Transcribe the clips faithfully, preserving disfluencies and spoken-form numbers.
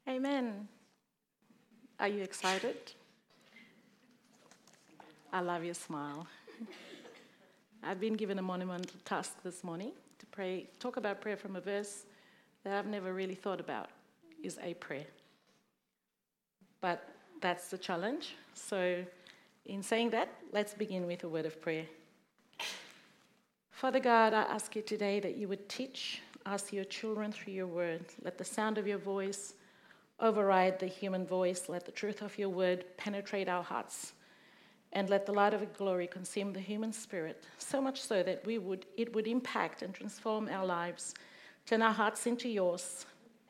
Amen. Are you excited? I love your smile. I've been given a monumental task this morning to pray, talk about prayer from a verse that I've never really thought about, is a prayer. But that's the challenge. So in saying that, let's begin with a word of prayer. Father God, I ask you today that you would teach us, your children, through your word. Let the sound of your voice override the human voice. Let the truth of your word penetrate our hearts. And let the light of your glory consume the human spirit, so much so that we would, it would impact and transform our lives, turn our hearts into yours,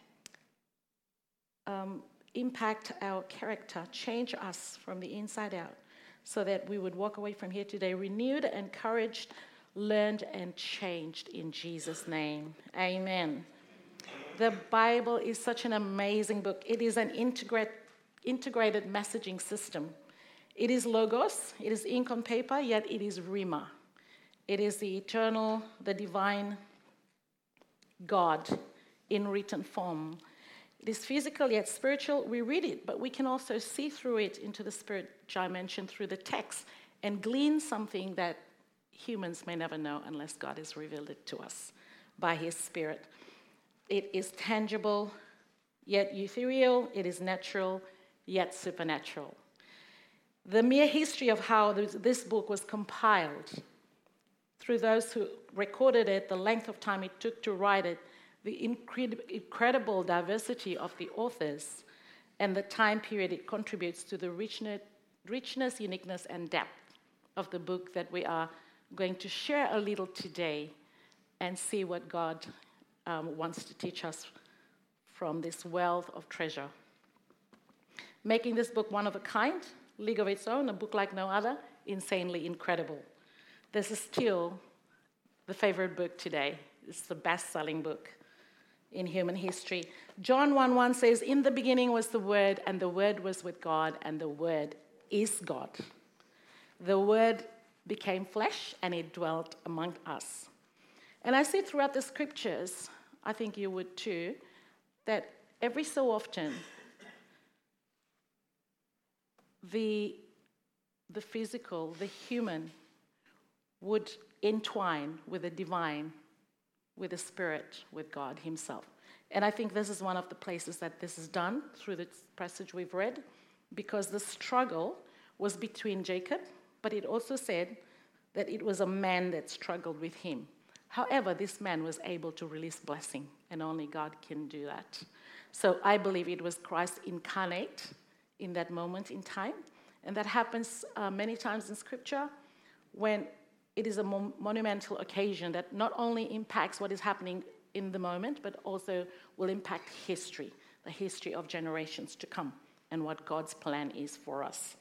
um, impact our character, change us from the inside out, so that we would walk away from here today renewed, encouraged, learned, and changed in Jesus' name. Amen. The Bible is such an amazing book. It is an integrate, integrated messaging system. It is logos, it is ink on paper, yet it is rhema. It is the eternal, the divine God in written form. It is physical yet spiritual. We read it, but we can also see through it into the spirit dimension through the text and glean something that humans may never know unless God has revealed it to us by his Spirit. It is tangible, yet ethereal. It is natural, yet supernatural. The mere history of how this book was compiled through those who recorded it, the length of time it took to write it, the incredible diversity of the authors, and the time period it contributes to the richness, richness, uniqueness, and depth of the book that we are going to share a little today and see what God um, wants to teach us from this wealth of treasure. Making this book one of a kind, league of its own, a book like no other, insanely incredible. This is still the favorite book today. It's the best-selling book in human history. John one one says, "In the beginning was the Word, and the Word was with God, and the Word is God. The Word became flesh, and it dwelt among us." And I see throughout the scriptures, I think you would too, that every so often, the, the physical, the human, would entwine with the divine, with the Spirit, with God himself. And I think this is one of the places that this is done through the passage we've read, because the struggle was between Jacob, but it also said that it was a man that struggled with him. However, this man was able to release blessing, and only God can do that. So I believe it was Christ incarnate in that moment in time, and that happens uh, many times in Scripture when it is a mo- monumental occasion that not only impacts what is happening in the moment, but also will impact history, the history of generations to come, and what God's plan is for us.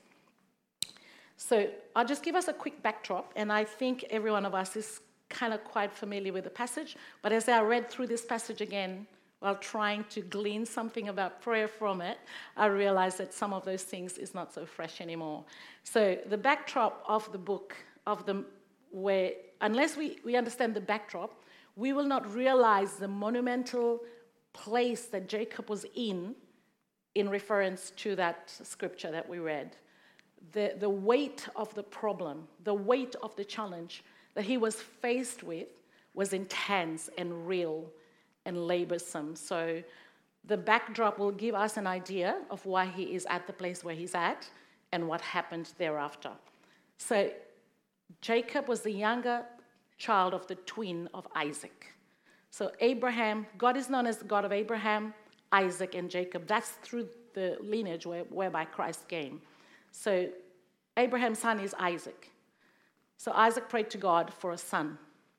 So I'll just give us a quick backdrop, and I think every one of us is kind of quite familiar with the passage, but as I read through this passage again, while trying to glean something about prayer from it, I realized that some of those things is not so fresh anymore. So the backdrop of the book, of the where, unless we, we understand the backdrop, we will not realize the monumental place that Jacob was in, in reference to that scripture that we read. The, the weight of the problem, the weight of the challenge that he was faced with was intense and real and laborsome. So the backdrop will give us an idea of why he is at the place where he's at and what happened thereafter. So Jacob was the younger child of the twin of Isaac. So Abraham, God is known as the God of Abraham, Isaac, and Jacob. That's through the lineage where, whereby Christ came. So Abraham's son is Isaac. So Isaac prayed to God for a son.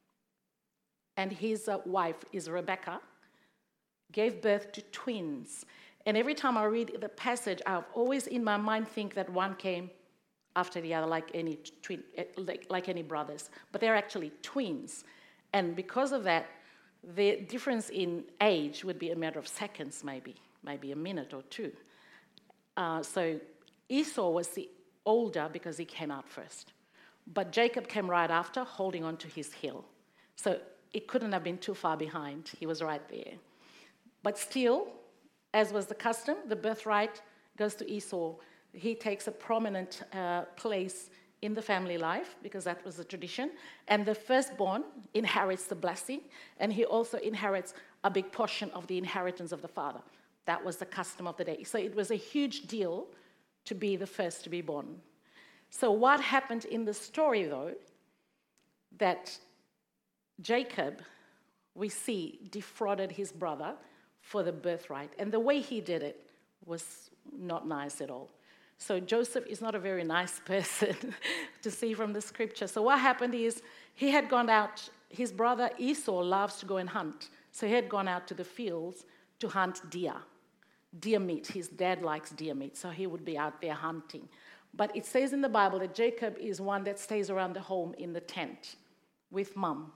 And his uh, wife is Rebecca, gave birth to twins. And every time I read the passage, I've always in my mind think that one came after the other, like any twin, like, like any brothers. But they're actually twins. And because of that, the difference in age would be a matter of seconds, maybe, maybe a minute or two. Uh, so Esau was the older because he came out first. But Jacob came right after, holding on to his heel. So it couldn't have been too far behind. He was right there. But still, as was the custom, the birthright goes to Esau. He takes a prominent uh, place in the family life because that was the tradition. And the firstborn inherits the blessing, and he also inherits a big portion of the inheritance of the father. That was the custom of the day. So it was a huge deal to be the first to be born. So what happened in the story, though, that Jacob, we see, defrauded his brother for the birthright. And the way he did it was not nice at all. So Joseph is not a very nice person to see from the scripture. So what happened is he had gone out, his brother Esau loves to go and hunt. So he had gone out to the fields to hunt deer, deer meat. His dad likes deer meat, so he would be out there hunting. But it says in the Bible that Jacob is one that stays around the home in the tent with mom.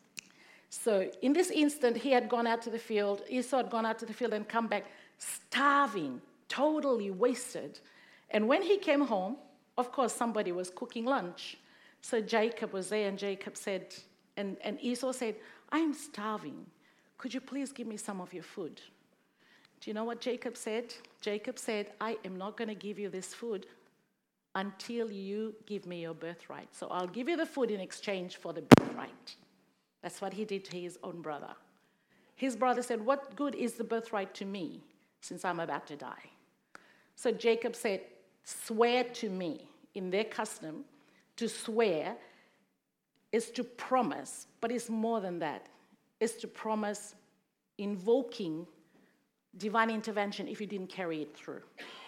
So in this instant, he had gone out to the field, Esau had gone out to the field and come back starving, totally wasted. And when he came home, of course, somebody was cooking lunch. So Jacob was there, and Jacob said, and, and Esau said, I'm starving. Could you please give me some of your food? Do you know what Jacob said? Jacob said, I am not going to give you this food until you give me your birthright. So I'll give you the food in exchange for the birthright. That's what he did to his own brother. His brother said, what good is the birthright to me since I'm about to die? So Jacob said, swear to me. In their custom, to swear is to promise, but it's more than that. It's to promise invoking divine intervention if you didn't carry it through.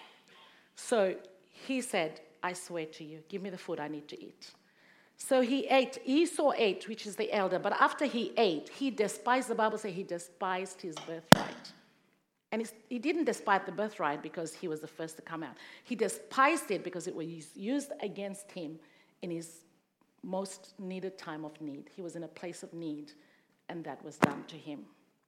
So he said, I swear to you, give me the food I need to eat. So he ate, Esau ate, which is the elder, but after he ate, he despised, the Bible says he despised his birthright. And he didn't despise the birthright because he was the first to come out. He despised it because it was used against him in his most needed time of need. He was in a place of need, and that was done to him.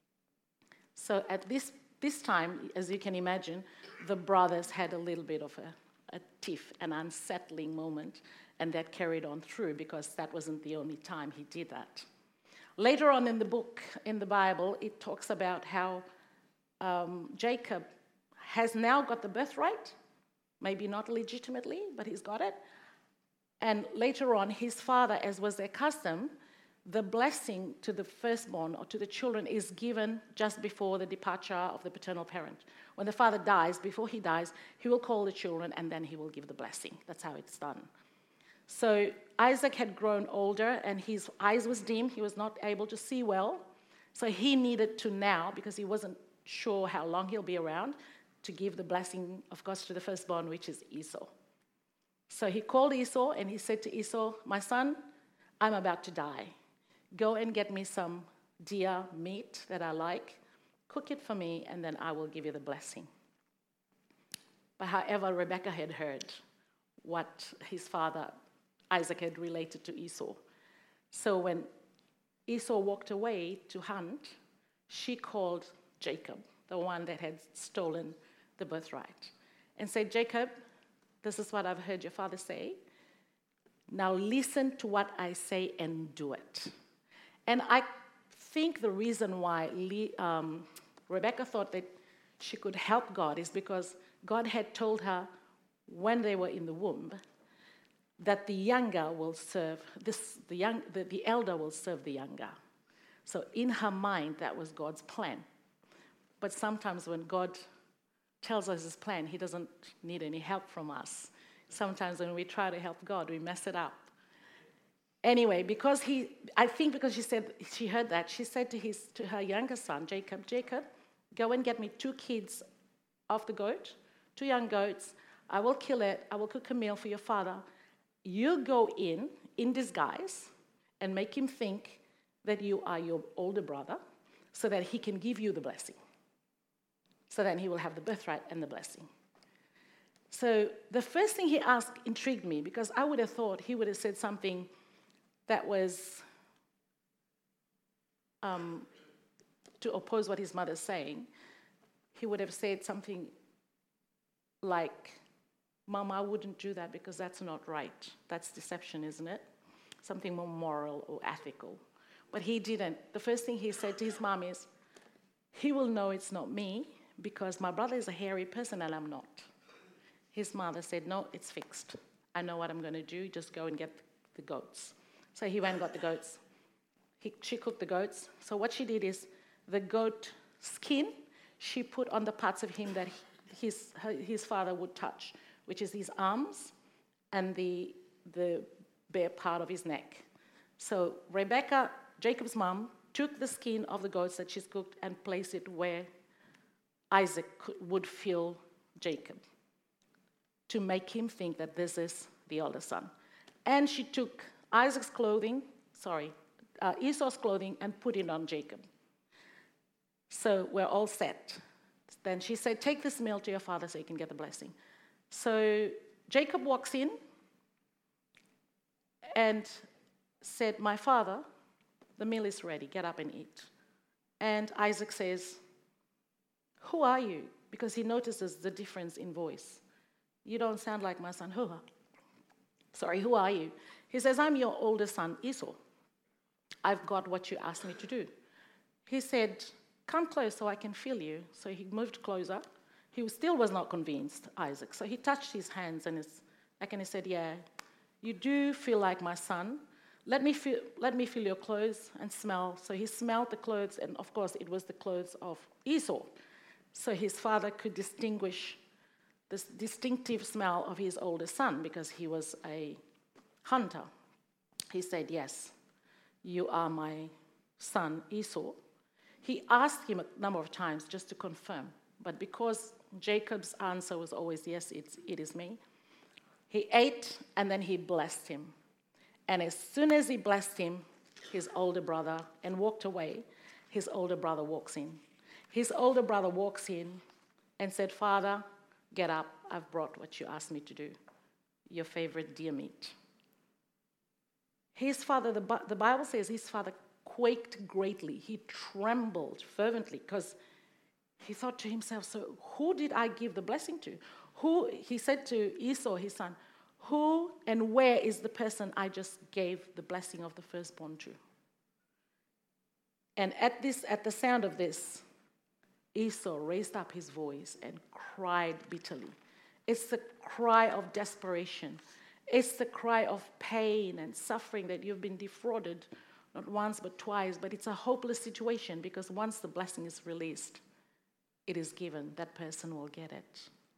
So at this, this time, as you can imagine, the brothers had a little bit of a, a tiff, an unsettling moment, and that carried on through because that wasn't the only time he did that. Later on in the book, in the Bible, it talks about how Um, Jacob has now got the birthright, maybe not legitimately, but he's got it. And later on, his father, as was their custom, the blessing to the firstborn or to the children is given just before the departure of the paternal parent. When the father dies, before he dies, he will call the children and then he will give the blessing. That's how it's done. So Isaac had grown older and his eyes was dim. He was not able to see well. So he needed to now, because he wasn't sure how long he'll be around, to give the blessing, of course, to the firstborn, which is Esau. So he called Esau and he said to Esau, my son, I'm about to die. Go and get me some deer meat that I like, cook it for me, and then I will give you the blessing. But however, Rebekah had heard what his father, Isaac, had related to Esau. So when Esau walked away to hunt, she called Jacob, the one that had stolen the birthright, and said, Jacob, this is what I've heard your father say. Now listen to what I say and do it. And I think the reason why Lee, um, Rebekah thought that she could help God is because God had told her when they were in the womb that the younger will serve, this, the, young, the, the elder will serve the younger. So in her mind, that was God's plan. But sometimes when God tells us his plan, he doesn't need any help from us. Sometimes when we try to help God, we mess it up. Anyway, because he, I think because she said, she heard that, she said to his, to her younger son, Jacob, Jacob, go and get me two kids of the goat, two young goats. I will kill it. I will cook a meal for your father. You go in, in disguise, and make him think that you are your older brother so that he can give you the blessing. So then he will have the birthright and the blessing. So the first thing he asked intrigued me because I would have thought he would have said something that was um, to oppose what his mother's saying. He would have said something like, Mom, I wouldn't do that because that's not right. That's deception, isn't it? Something more moral or ethical. But he didn't. The first thing he said to his mom is, he will know it's not me because my brother is a hairy person and I'm not. His mother said, no, it's fixed. I know what I'm going to do. Just go and get the goats. So he went and got the goats. He, she cooked the goats. So what she did is the goat skin, she put on the parts of him that he, his, her, his father would touch, which is his arms and the, the bare part of his neck. So Rebecca, Jacob's mom, took the skin of the goats that she's cooked and placed it where Isaac could, would feel Jacob, to make him think that this is the older son. And she took Isaac's clothing, sorry, uh, Esau's clothing, and put it on Jacob. So we're all set. Then she said, take this meal to your father so you can get the blessing. So Jacob walks in and said, my father, the meal is ready, get up and eat. And Isaac says, who are you? Because he notices the difference in voice. You don't sound like my son. Who are? Sorry, who are you? He says, I'm your older son, Esau. I've got what you asked me to do. He said, come close so I can feel you. So he moved closer. He still was not convinced, Isaac. So he touched his hands and his neck and he said, yeah, you do feel like my son. Let me feel, let me feel your clothes and smell. So he smelled the clothes, and of course it was the clothes of Esau. So his father could distinguish this distinctive smell of his older son because he was a hunter. He said, yes, you are my son Esau. He asked him a number of times just to confirm, but because Jacob's answer was always, yes, it's, it is me, he ate and then he blessed him. And as soon as he blessed him, his older brother, and walked away, his older brother walks in. His older brother walks in and said, Father, get up. I've brought what you asked me to do, your favorite deer meat. His father, the, the Bible says his father quaked greatly. He trembled fervently because he thought to himself, so who did I give the blessing to? Who, he said to Esau, his son, who and where is the person I just gave the blessing of the firstborn to? And at this, at the sound of this, Esau raised up his voice and cried bitterly. It's the cry of desperation. It's the cry of pain and suffering that you've been defrauded, not once but twice, but it's a hopeless situation because once the blessing is released, it is given, that person will get it.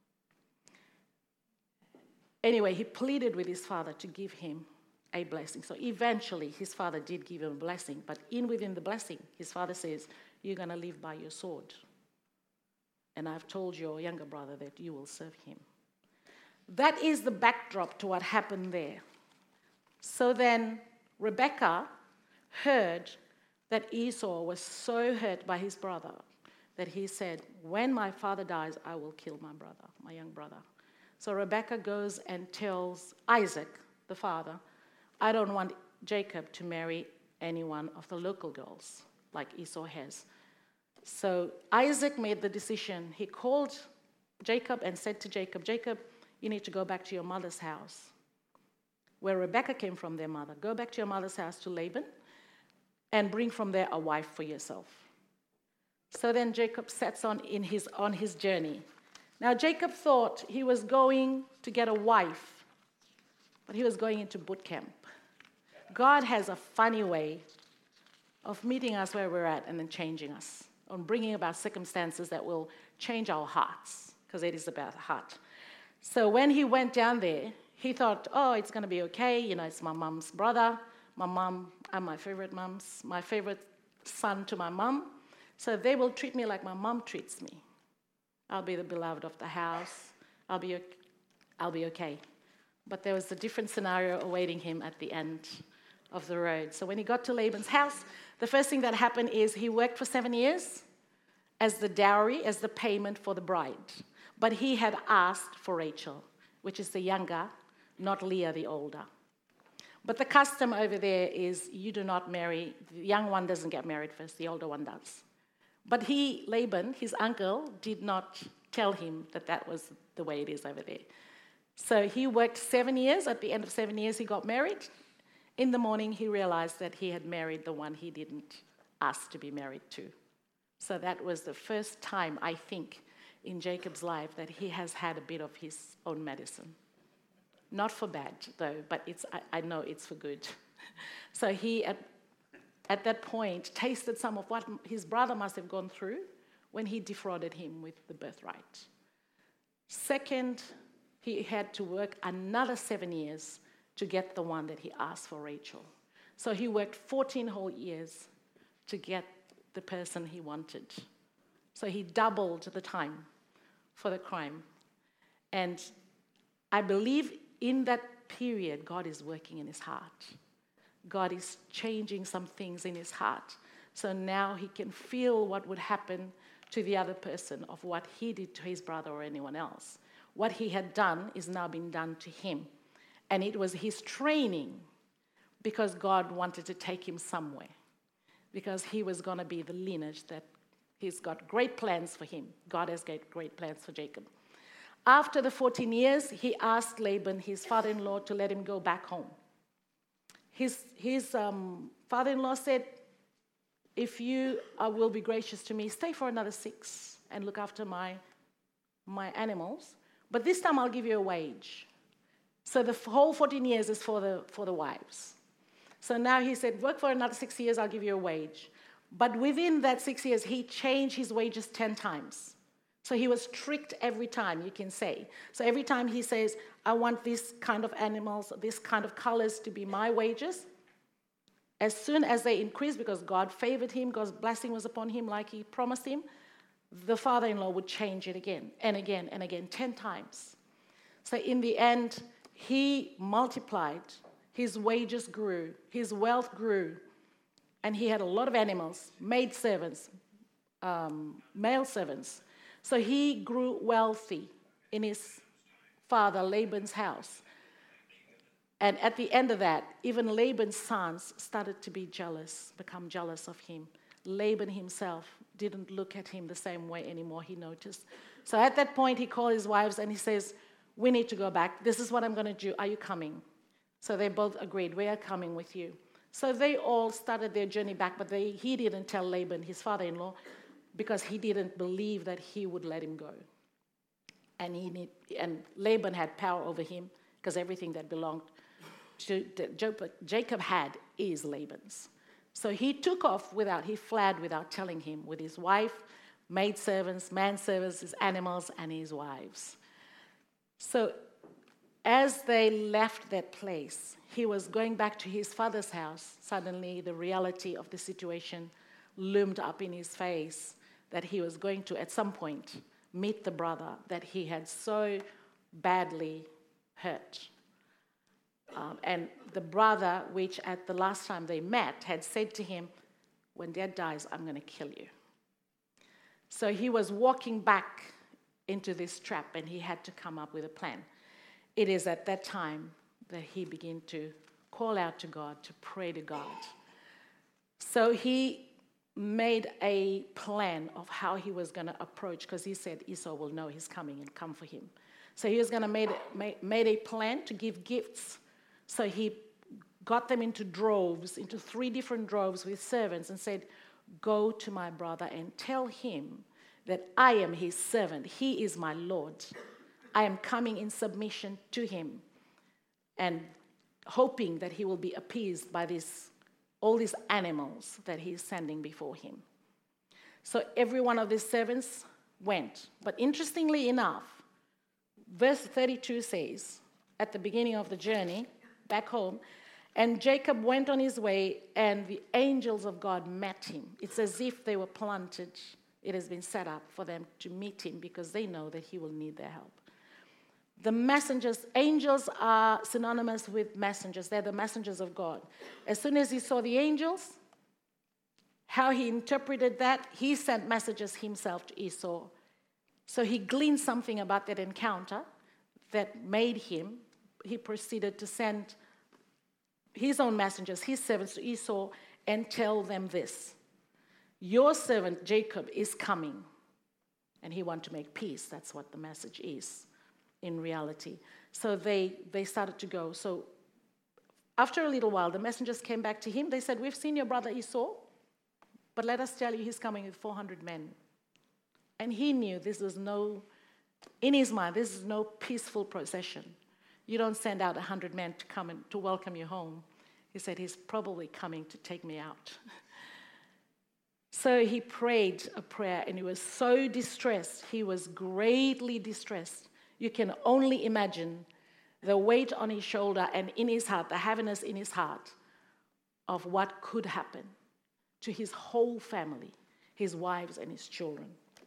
Anyway, he pleaded with his father to give him a blessing. So eventually, his father did give him a blessing, but in within the blessing, his father says, you're going to live by your sword. And I've told your younger brother that you will serve him. That is the backdrop to what happened there. So then Rebekah heard that Esau was so hurt by his brother that he said, when my father dies, I will kill my brother, my young brother. So Rebekah goes and tells Isaac, the father, I don't want Jacob to marry any one of the local girls like Esau has. So Isaac made the decision. He called Jacob and said to Jacob, Jacob, you need to go back to your mother's house, where Rebekah came from, their mother. Go back to your mother's house to Laban and bring from there a wife for yourself. So then Jacob sets on in his on his journey. Now Jacob thought he was going to get a wife, but he was going into boot camp. God has a funny way of meeting us where we're at and then changing us, on bringing about circumstances that will change our hearts, because it is about heart. So when he went down there, he thought, oh, it's going to be okay. You know, it's my mom's brother. My mom, I'm my favorite mom's, my favorite son to my mom. So they will treat me like my mom treats me. I'll be the beloved of the house. I'll be, I'll be okay. But there was a different scenario awaiting him at the end of the road. So when he got to Laban's house, the first thing that happened is he worked for seven years as the dowry, as the payment for the bride. But he had asked for Rachel, which is the younger, not Leah, the older. But the custom over there is you do not marry, the young one doesn't get married first, the older one does. But he, Laban, his uncle, did not tell him that that was the way it is over there. So he worked seven years. At the end of seven years, he got married. In the morning, he realized that he had married the one he didn't ask to be married to. So that was the first time, I think, in Jacob's life that he has had a bit of his own medicine. Not for bad, though, but it's I, I know it's for good. So he, at, at that point, tasted some of what his brother must have gone through when he defrauded him with the birthright. Second, he had to work another seven years to get the one that he asked for, Rachel. So he worked fourteen whole years to get the person he wanted. So he doubled the time for the crime. And I believe in that period, God is working in his heart. God is changing some things in his heart. So now he can feel what would happen to the other person of what he did to his brother or anyone else. What he had done is now being done to him. And it was his training because God wanted to take him somewhere. Because he was going to be the lineage that he's got great plans for him. God has got great plans for Jacob. After the fourteen years, he asked Laban, his father-in-law, to let him go back home. His, his um, father-in-law said, if you uh, will be gracious to me, stay for another six and look after my, my animals. But this time I'll give you a wage. So the whole fourteen years is for the, for the wives. So now he said, work for another six years, I'll give you a wage. But within that six years, he changed his wages ten times. So he was tricked every time, you can say. So every time he says, I want this kind of animals, this kind of colors to be my wages, as soon as they increased, because God favored him, God's blessing was upon him like he promised him, the father-in-law would change it again and again and again, ten times. So in the end, he multiplied, his wages grew, his wealth grew, and he had a lot of animals, maid servants, um, male servants. So he grew wealthy in his father Laban's house. And at the end of that, even Laban's sons started to be jealous, become jealous of him. Laban himself didn't look at him the same way anymore, he noticed. So at that point, he called his wives and he says, we need to go back. This is what I'm going to do. Are you coming? So they both agreed, we are coming with you. So they all started their journey back, but they, he didn't tell Laban, his father-in-law, because he didn't believe that he would let him go. And, he need, and Laban had power over him because everything that belonged to that Jacob had is Laban's. So he took off without, he fled without telling him, with his wife, maidservants, manservants, his animals, and his wives. So as they left that place, he was going back to his father's house. Suddenly, the reality of the situation loomed up in his face, that he was going to, at some point, meet the brother that he had so badly hurt. Um, and the brother, which at the last time they met, had said to him, when Dad dies, I'm going to kill you. So he was walking back into this trap, and he had to come up with a plan. It is at that time that he began to call out to God, to pray to God. So he made a plan of how he was going to approach, because he said Esau will know he's coming and come for him. So he was going to make made a plan to give gifts. So he got them into droves, into three different droves with servants, and said, go to my brother and tell him that I am his servant. He is my Lord. I am coming in submission to him and hoping that he will be appeased by this, all these animals that he is sending before him. So every one of these servants went. But interestingly enough, verse thirty-two says, at the beginning of the journey back home, and Jacob went on his way, and the angels of God met him. It's as if they were planted. It has been set up for them to meet him because they know that he will need their help. The messengers, angels are synonymous with messengers. They're the messengers of God. As soon as he saw the angels, how he interpreted that, he sent messages himself to Esau. So he gleaned something about that encounter that made him, he proceeded to send his own messengers, his servants, to Esau and tell them this: your servant Jacob is coming, and he wants to make peace. That's what the message is in reality. So they, they started to go. So after a little while, the messengers came back to him. They said, we've seen your brother Esau, but let us tell you he's coming with four hundred men. And he knew this was no, in his mind, this is no peaceful procession. You don't send out a hundred men to come and to welcome you home. He said, he's probably coming to take me out. So he prayed a prayer, and he was so distressed. He was greatly distressed. You can only imagine the weight on his shoulder and in his heart, the heaviness in his heart of what could happen to his whole family, his wives and his children.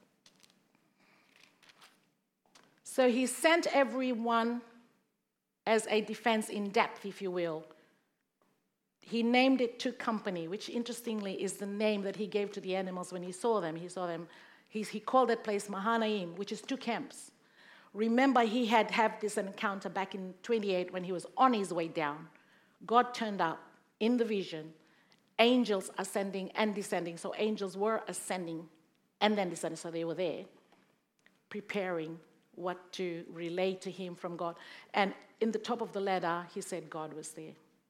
So he sent everyone as a defense in depth, if you will. He named it two company, which interestingly is the name that he gave to the animals when he saw them. He saw them, he, he called that place Mahanaim, which is two camps. Remember, he had had this encounter back in twenty-eight when he was on his way down. God turned up in the vision, angels ascending and descending. So angels were ascending and then descending, so they were there, preparing what to relay to him from God. And in the top of the ladder, he said God was there.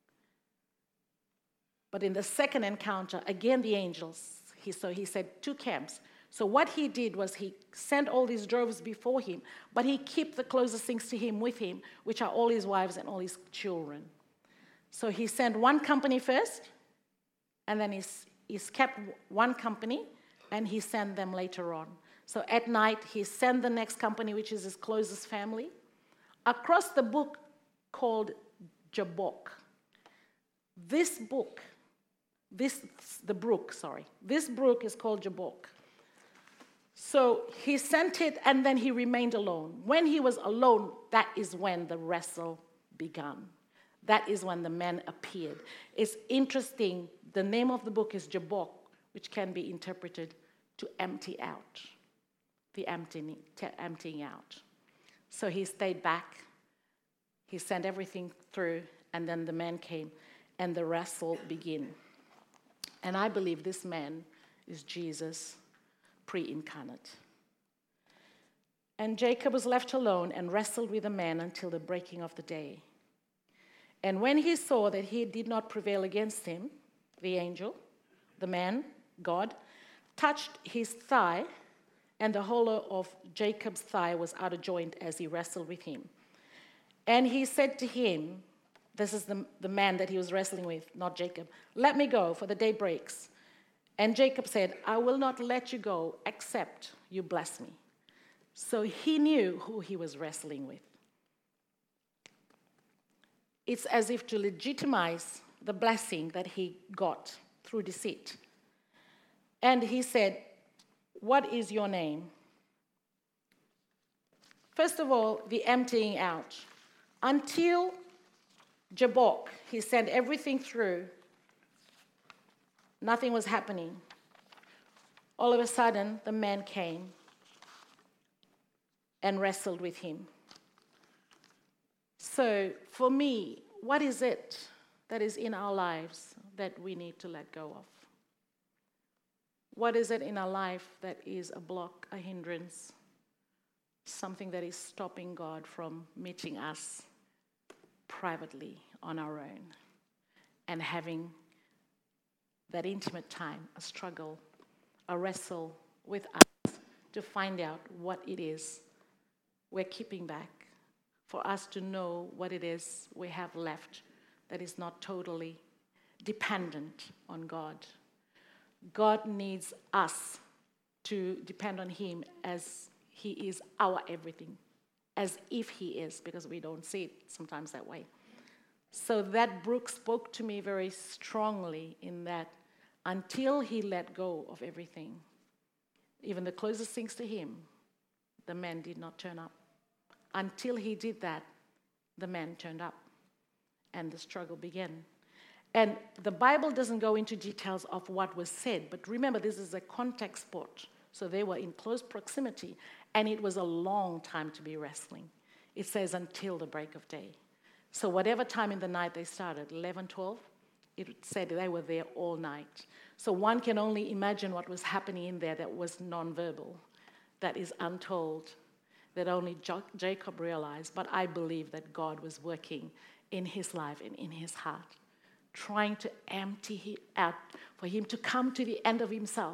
But in the second encounter, again the angels, he, so he said two camps. So what he did was he sent all these droves before him, but he kept the closest things to him with him, which are all his wives and all his children. So he sent one company first, and then he's, he's kept one company, and he sent them later on. So at night, he sent the next company, which is his closest family, across the book called Jabbok. This book, this the brook, sorry, this brook is called Jabbok. So he sent it, and then he remained alone. When he was alone, that is when the wrestle began. That is when the men appeared. It's interesting, the name of the book is Jabbok, which can be interpreted to empty out, the emptying, emptying out. So he stayed back, he sent everything through, and then the men came, and the wrestle began. And I believe this man is Jesus pre-incarnate. And Jacob was left alone and wrestled with the man until the breaking of the day. And when he saw that he did not prevail against him, the angel, the man, God, touched his thigh, and the hollow of Jacob's thigh was out of joint as he wrestled with him. And he said to him, this is the, the man that he was wrestling with, not Jacob, "Let me go, for the day breaks." And Jacob said, "I will not let you go except you bless me." So he knew who he was wrestling with. It's as if to legitimize the blessing that he got through deceit. And he said, "What is your name?" First of all, the emptying out. Until Jabbok, he sent everything through, nothing was happening. All of a sudden, the man came and wrestled with him. So for me, what is it that is in our lives that we need to let go of? What is it in our life that is a block, a hindrance, something that is stopping God from meeting us privately on our own and having that intimate time, a struggle, a wrestle with us to find out what it is we're keeping back, for us to know what it is we have left that is not totally dependent on God. God needs us to depend on him as he is our everything, as if he is, because we don't see it sometimes that way. So that brook spoke to me very strongly in that until he let go of everything, even the closest things to him, the man did not turn up. Until he did that, the man turned up, and the struggle began. And the Bible doesn't go into details of what was said, but remember, this is a contact sport. So they were in close proximity, and it was a long time to be wrestling. It says until the break of day. So whatever time in the night they started, eleven, twelve, it said they were there all night. So one can only imagine what was happening in there that was nonverbal, that is untold, that only jo- Jacob realized. But I believe that God was working in his life and in his heart, trying to empty him out, for him to come to the end of himself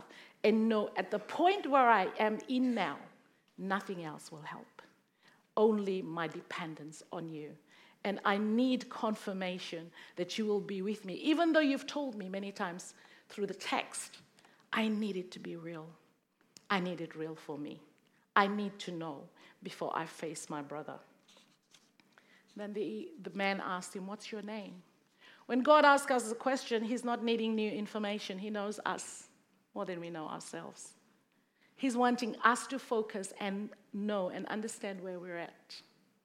and know at the point where I am in now, nothing else will help. Only my dependence on you. And I need confirmation that you will be with me. Even though you've told me many times through the text, I need it to be real. I need it real for me. I need to know before I face my brother. Then the, the man asked him, what's your name? When God asks us a question, he's not needing new information. He knows us more than we know ourselves. He's wanting us to focus and know and understand where we're at.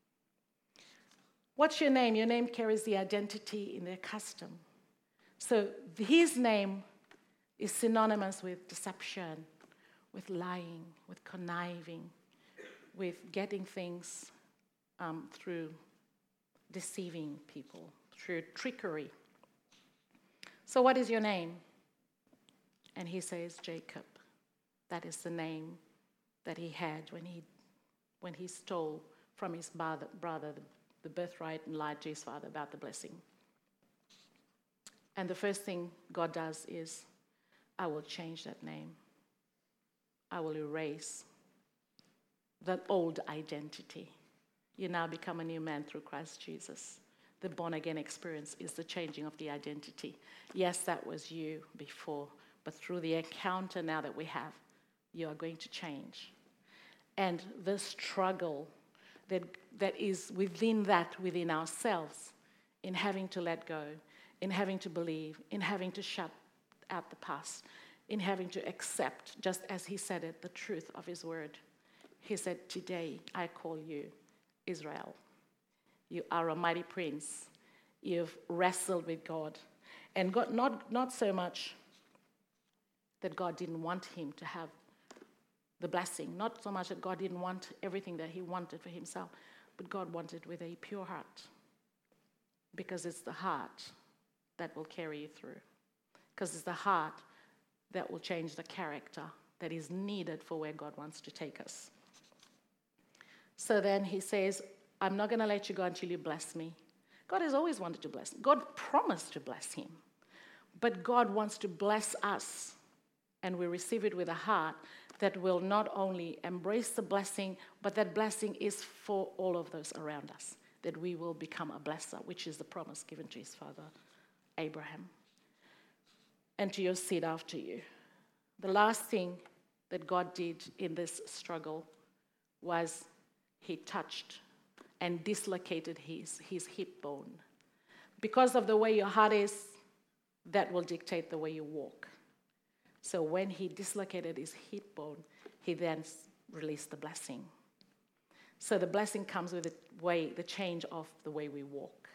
What's your name? Your name carries the identity in their custom. So his name is synonymous with deception, with lying, with conniving, with getting things um, through deceiving people, through trickery. So what is your name? And he says, Jacob. That is the name that he had when he, when he stole from his brother, brother the, the birthright and lied to his father about the blessing. And the first thing God does is, I will change that name. I will erase that old identity. You now become a new man through Christ Jesus. The born-again experience is the changing of the identity. Yes, that was you before, but through the encounter now that we have, you are going to change. And the struggle that, that is within that, within ourselves, in having to let go, in having to believe, in having to shut out the past, in having to accept, just as he said it, the truth of his word. He said, today I call you Israel. You are a mighty prince. You've wrestled with God. And God, not, not so much that God didn't want him to have the blessing, not so much that God didn't want everything that he wanted for himself, but God wanted with a pure heart. Because it's the heart that will carry you through. Because it's the heart that will change the character that is needed for where God wants to take us. So then he says, I'm not going to let you go until you bless me. God has always wanted to bless. God promised to bless him. But God wants to bless us. And we receive it with a heart that will not only embrace the blessing, but that blessing is for all of those around us. That we will become a blesser, which is the promise given to his father, Abraham. And to your seed after you. The last thing that God did in this struggle was he touched and dislocated his, his hip bone. Because of the way your heart is, that will dictate the way you walk. So when he dislocated his hip bone, he then released the blessing. So the blessing comes with the way, the change of the way we walk.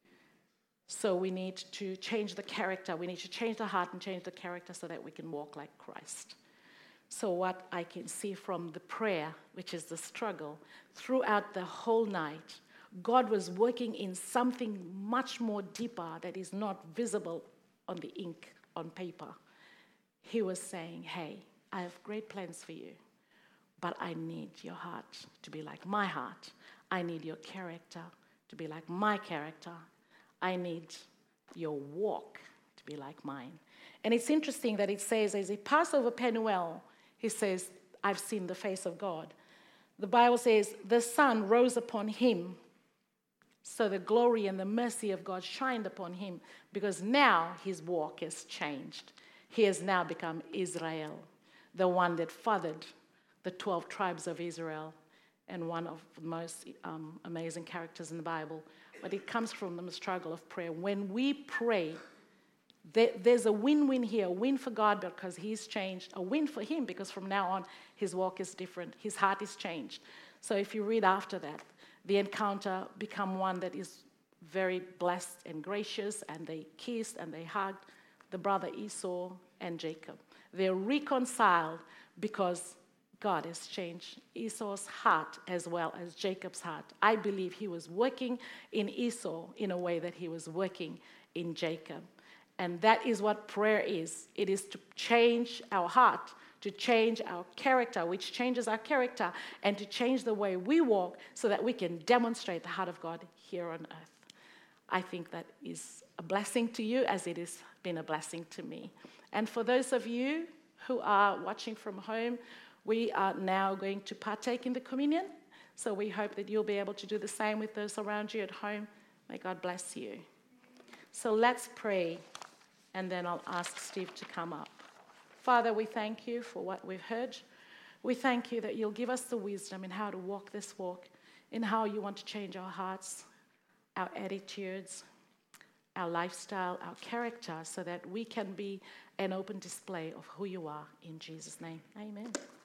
So we need to change the character. We need to change the heart and change the character so that we can walk like Christ. So what I can see from the prayer, which is the struggle, throughout the whole night, God was working in something much more deeper that is not visible on the ink, on paper. He was saying, hey, I have great plans for you, but I need your heart to be like my heart. I need your character to be like my character. I need your walk to be like mine. And it's interesting that it says, as he passed over Penuel, he says, I've seen the face of God. The Bible says, the sun rose upon him, so the glory and the mercy of God shined upon him, because now his walk has changed. He has now become Israel, the one that fathered the twelve tribes of Israel, and one of the most um, amazing characters in the Bible. But it comes from the struggle of prayer. When we pray, there, there's a win-win here, a win for God because he's changed, a win for him because from now on his walk is different, his heart is changed. So if you read after that, the encounter become one that is very blessed and gracious, and they kissed and they hugged, the brother Esau and Jacob. They're reconciled because God has changed Esau's heart as well as Jacob's heart. I believe he was working in Esau in a way that he was working in Jacob. And that is what prayer is. It is to change our heart, to change our character, which changes our character, and to change the way we walk so that we can demonstrate the heart of God here on earth. I think that is a blessing to you as it has been a blessing to me. And for those of you who are watching from home, we are now going to partake in the communion. So we hope that you'll be able to do the same with those around you at home. May God bless you. So let's pray, and then I'll ask Steve to come up. Father, we thank you for what we've heard. We thank you that you'll give us the wisdom in how to walk this walk, in how you want to change our hearts, our attitudes, our lifestyle, our character, so that we can be an open display of who you are. In Jesus' name, amen.